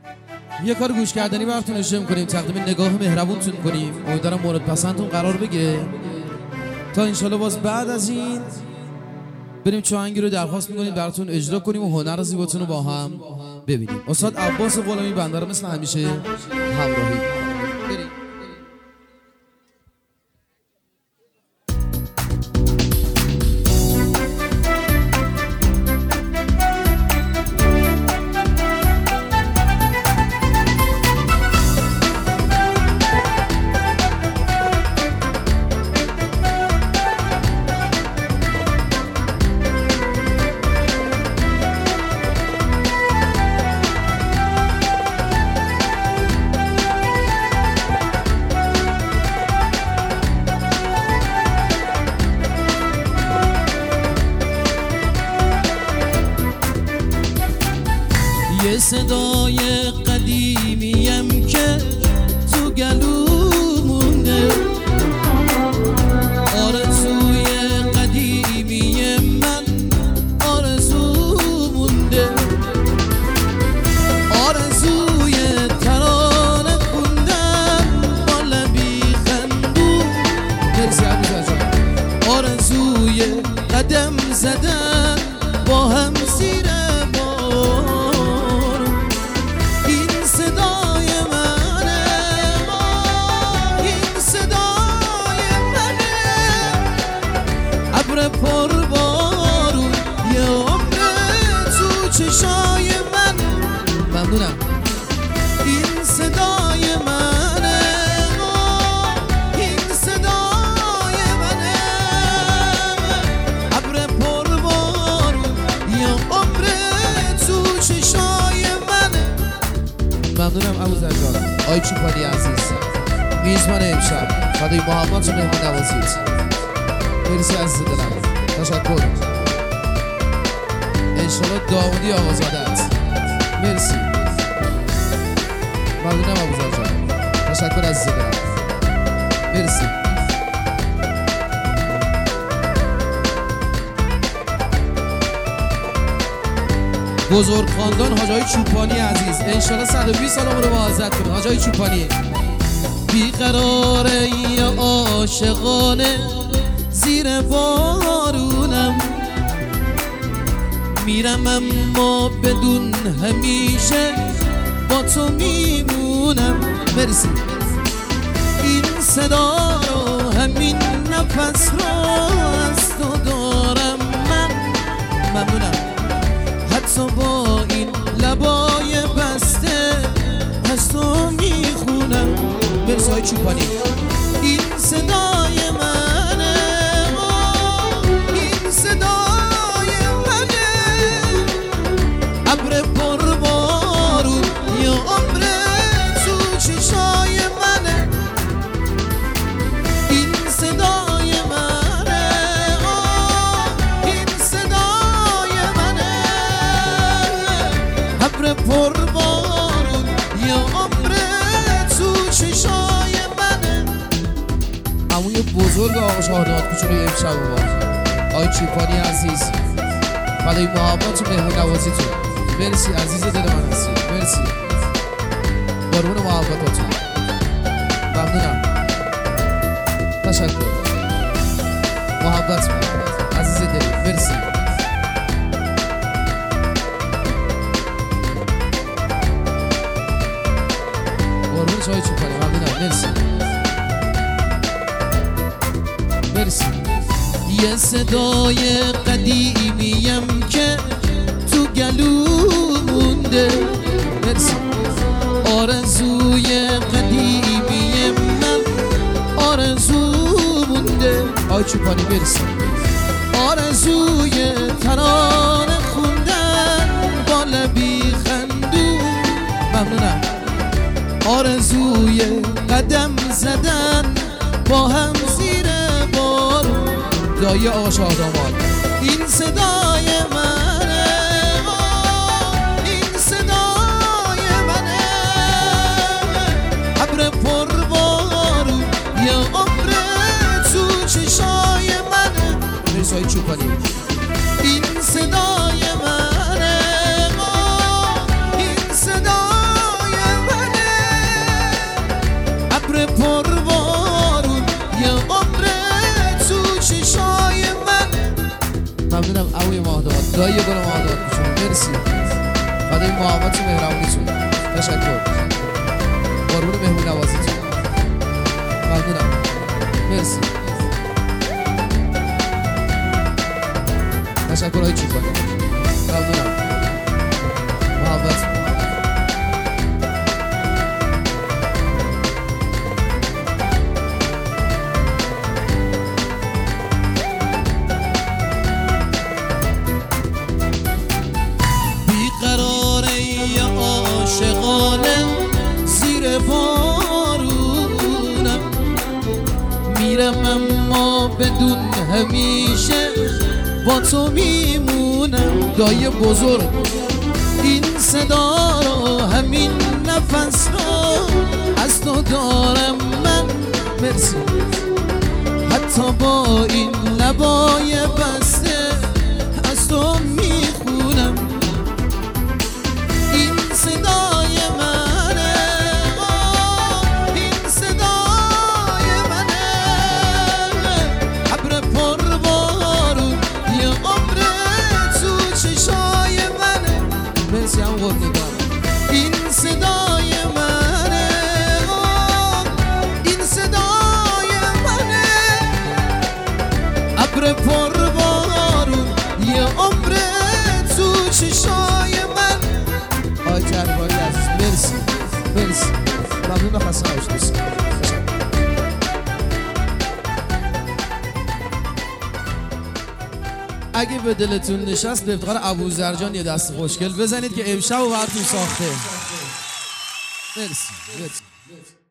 یه کار گوش کردنی براتون اجرا می‌کنیم، تقدیم نگاه مهربونتون کنیم. امیدوارم مورد پسندتون قرار بگیره تا انشالله باز بعد از این بریم چه آهنگی رو درخواست می‌کنیم براتون اجرا کنیم و هنر زیباتون رو با هم ببینیم. استاد عباس غلامی بنده رو مثل همیشه همراهی بریم. یه صدای قدیمیم که تو گلو مونده، آرزوی قدیمی من آرزو مونده، آرزوی ترانه خوندن با لبی خندون، آرزوی قدم زدن با هم زیر پر بارون یه عمر تو چشای من. ممنونم. این صدای منه، این صدای منه، ابر پر بارون یه عمر تو چشای منه. ممنونم ابوذر جان. آی چوپانی عزیز میزبان امشب فدای محبت و مهمان نوازیت. مرسی عزیز دلم، تشکر. انشالله داودی آقازادت. مرسی. ممنونم ابوذر جان، تشکر عزیز دلم. مرسی. بزرگ خاندان حاج آقای چوپانی عزیز، انشالله 120 سال عمر معزت کنه. حاج آقای چوپانی بیقراره یا عاشقانه زیر بارونم میرم، اما بدون همیشه با تو میمونم. مرسی. این صدا رو همین نفس رو از تو دارم من. ممنونم. حتی با این لبای بسته از تو میخونم. مرسی های چوپانی. این صدای منه، این صدای منه، ابر پر بارون یه عمر تو چشای منه. این صدای منه، این صدای منه، ابر پر بارون یه عمر تو چشای منه. عموی بزرگ آقا شهادات کوچولوی امشب با آی چوپانی عزیز فدای محبت و مهمون نوازیتون. مرسی عزیز دل من هستی. مرسی. قربون محبتاتون. ممنونم. تشکر. محبت عزیز دل. مرسی. قربون شای چوپانی. ممنونم. مرسی. مرسی. یه صدای قدیمیم که تو گلو مونده، مرسی. آرزوی قدیمی من آرزو مونده. آی چوپانی مرسی. آرزوی ترانه خوندن با لبی خندون. ممنونم. آرزوی قدم زدن با هم زیر بارون. دایی آقا شاهداماد. این صدای منه، این صدای منه، ابر پر بارون یه عمر تو چشای منه. مرسی های چوپانی. این صدای منه، این صدای دایی گل مادات بشون مرسی خدای محبت و مهربونیتون تشکر قربون مهمون نوازیتون ممنونم مرسی تشکر های چوبانی ممنونم محبت زیر بارونم میرم اما بدون همیشه با تو میمونم دایی بزرگ این صدا رو همین نفس رو از تو دارم من مرسی حتی با این لبای بسته از تو میخونم این صدای منه این صدای منه ابر پربارون یه عمر تو چشای منه مرسی هم قربونگان این صدای منه این صدای منه ابر پربارون یه عمر تو چشای من آی تحریبایی عزیز مرسی مرسی ممنون و خسته نباشید دوستان اگه به دلتون نشست به افتخار ابوذرجان یه دست خوشگل بزنید که امشب و براتون ساخته مرسی